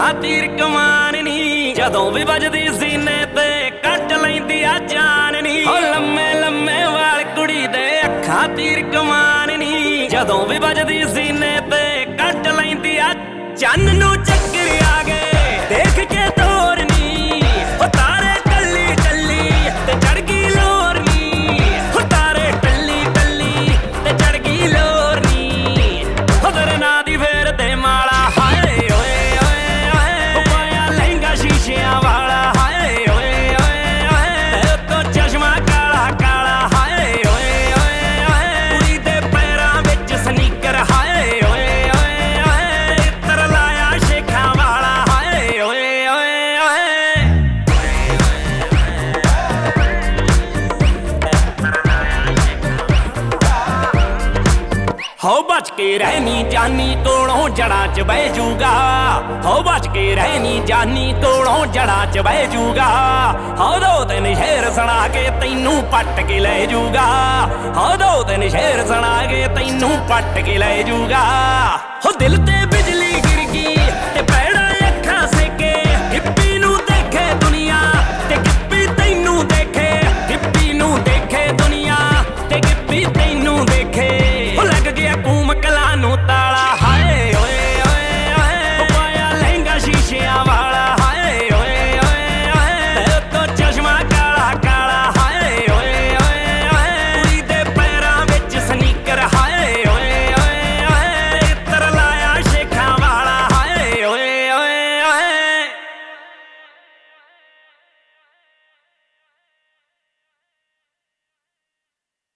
ਅੱਖਾਂ ਤੀਰ ਕਮਾਨ ਨੀ ਜਦੋਂ ਵੀ ਵੱਜਦੀ ਸੀਨੇ ਤੇ ਕੱਟ ਲੈਂਦੀ ਆ ਜਾਨ ਨੀ ਓ ਲੰਮੇ ਲੰਮੇ ਵਾਲ ਕੁੜੀ ਦੇ ਅੱਖਾਂ ਤੀਰ ਕਮਾਨ ਨੀ ਜਦੋਂ ਵੀ ਵੱਜਦੀ ਸੀਨੇ ਤੇ ਕੱਟ ਲੈਂਦੀ ਆ ਚੰਨ ਨੂੰ ਚੱਕਰ ਆ ਗਏ ਦੇਖ ਕੇ ਤੋਰ ਨੀ ਓ ਤਾਰੇ ਟੱਲੀ ਟੱਲੀ ਤੇ ਚੜ ਗਈ ਲੋਰ ਨੀ ਓ ਤਾਰੇ ਟੱਲੀ ਟੱਲੀ ਤੇ ਚੜ ਗਈ ਲੋਰ ਨੀ ਓ ਤੇਰੇ ਨਾਂ ਦੀ ਫੇਰ ਤੇ ਮਾਲਾ ਹਾਏ ਓਏ ਓਏ ਓਏ ਓ ਪਾਇਆ ਲਹਿੰਗਾ ਸ਼ੀਸ਼ਿਆਂ ਵਾਲਾ ਹਾਏ ਓਏ ਓਏ ਓਏ ਉੱਤੋਂ ਚਸ਼ਮਾ ਕਾਲਾ ਕਾਲਾ ਹਾਏ ਓਏ ਓਏ ਓਏ ਕੁੜੀ ਦੇ ਪੈਰਾਂ ਵਿੱਚ ਸਨੀਕਰ ਹਾਏ ਓਏ ਓਏ ਓਏ ਇੱਤਰ ਲਾਇਆ ਸ਼ੇਖਾਂ ਵਾਲਾ ਹਾਏ ਓਏ ਓਏ ਓਏ ਹੋ ਬਚ ਕੇ ਰਹਿਨੀ ਜਾਨੀ ਕੋਲੋਂ ਜੜਾਂ 'ਚ ਬਹਿ ਜੂਗਾ ਹੋ ਬਚ ਕੇ ਰਹਿਨੀ ਜਾਨੀ ਕੋਲੋਂ ਜੜਾਂ 'ਚ ਬਹਿ ਜੂਗਾ ਹੋ ਦੋ ਤਿੰਨ ਸ਼ੇਰ ਸੁਣਾ ਕੇ ਤੈਨੂੰ ਪੱਟ ਕੇ ਲੈ ਜੂਗਾ ਹੋ ਦੋ ਤਿੰਨ ਸ਼ੇਰ ਸੁਣਾ ਕੇ ਤੈਨੂੰ ਪੱਟ ਕੇ ਲੈ ਜੂਗਾ ਹੋ ਦਿਲ ਤੇ ਬਿਜਲੀ